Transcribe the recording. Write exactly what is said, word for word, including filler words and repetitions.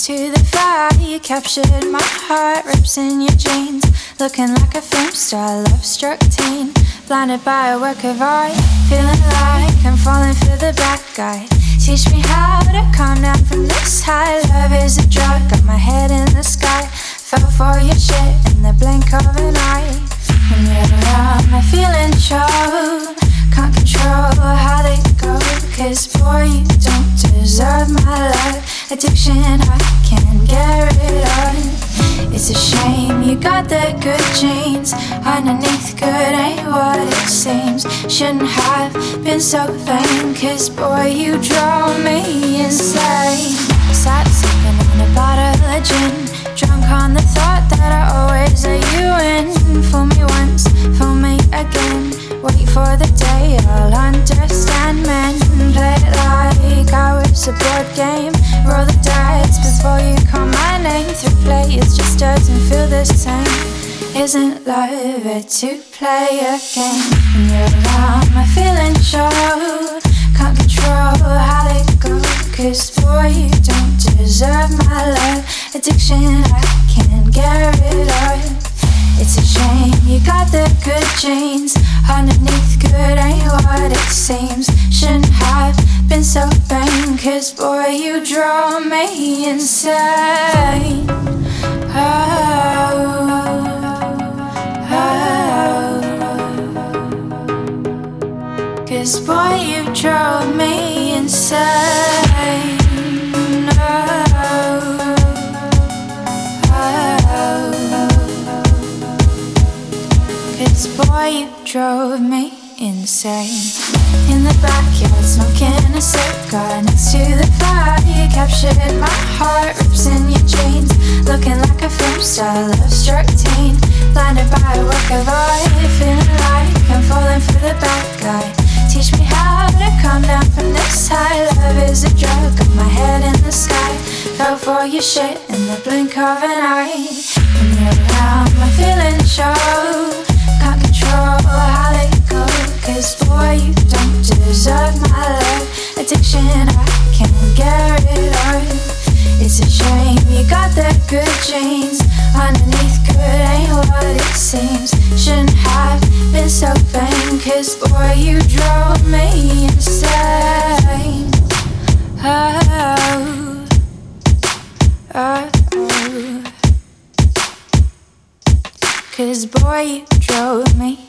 to the fire, you captured my heart. Rips in your jeans, looking like a film star, love-struck teen, blinded by a work of art. Feeling like I'm falling for the bad guy. Teach me how to calm down from this high. Love is a drug, got my head in the sky. Fell for your shit in the blink of an eye. When you're around, my feelings show. Can't control how they go, 'cause boy, you don't deserve my love. Addiction, I can't get rid of. It's a shame you got the good genes. Underneath good ain't what it seems. Shouldn't have been so vain, 'cause boy, you drove me insane. Sat sipping on a bottle of gin, drunk on the thought that I always let you in. Fool me once, fool me again. Wait for the day I'll understand men. Play it like I was a board game. Roll the dice before you call my name. Through play it just doesn't feel the same. Isn't love it to play a game? When you're around, my feelings show. Can't control how they go, 'cause boy, you don't deserve my love. Addiction, I can't get rid of. It's a shame you got the good genes. Underneath good ain't what it seems. Shouldn't have been so vain, 'cause boy, you drove me insane. Oh, oh, 'cause boy, you drove me insane. Boy, you drove me insane. In the backyard, smoking a cigar next to the fire, you captured my heart. Rips in your jeans, looking like a film star, love-struck teen, blinded by a work of art. Feeling like I'm falling for the bad guy. Teach me how to calm down from this high. Love is a drug, got my head in the sky. Fell for your shit in the blink of an eye. When you're around, my feelings show. Can't control how they go, 'cause boy, you don't deserve my love. Addiction, I can't get rid of. It's a shame you got the good genes. Underneath good ain't what it seems. Shouldn't have been so vain, 'cause boy, you drove me insane. Oh, oh, oh. 'Cause boy, you drove me